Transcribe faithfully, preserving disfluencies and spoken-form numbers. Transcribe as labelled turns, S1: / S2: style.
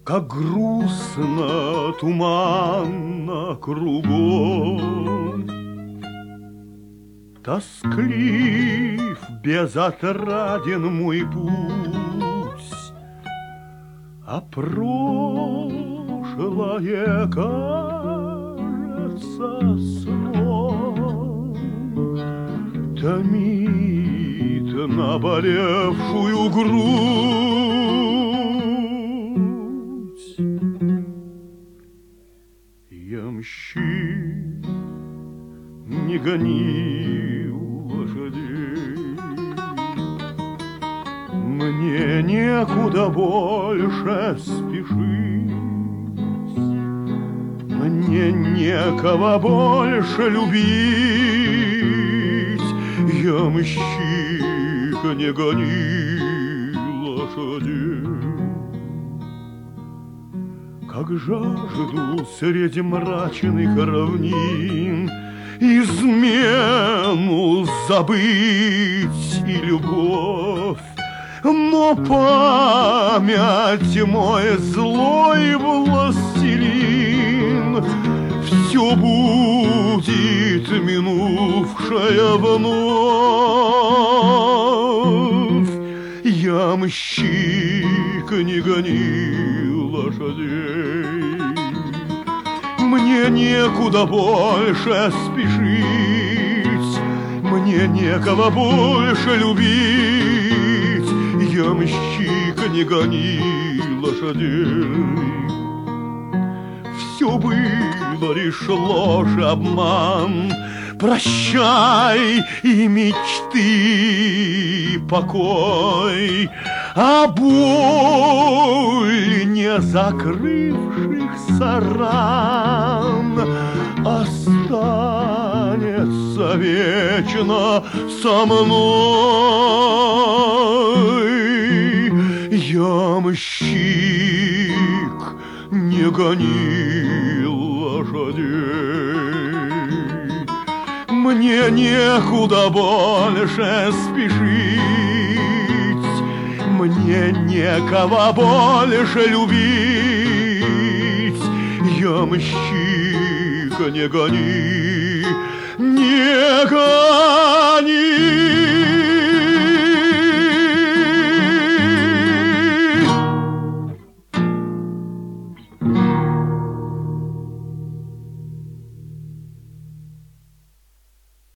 S1: Как грустно, туманно кругом, тосклив, безотраден мой путь, а прошлое кажется сном, томит наболевшую грудь. Ямщик, не гони лошадей, мне некуда больше спешить, мне некого больше любить. Ямщик, не гони лошадей. Как жажду среди мрачных равнин измену забыть и любовь, но память мой злой властелин все будет минувшее вновь. Ямщик, не гони лошадей, мне некуда больше спешить, мне некого больше любить. Ямщик, не гони лошадей. Все было лишь ложь, обман, прощай и мечты покой, а боль не закрывшихся ран останется вечно со мной. Ямщик, не гони лошадей, мне некуда больше спешить, мне некого больше любить. Ямщик, не гони, не гони.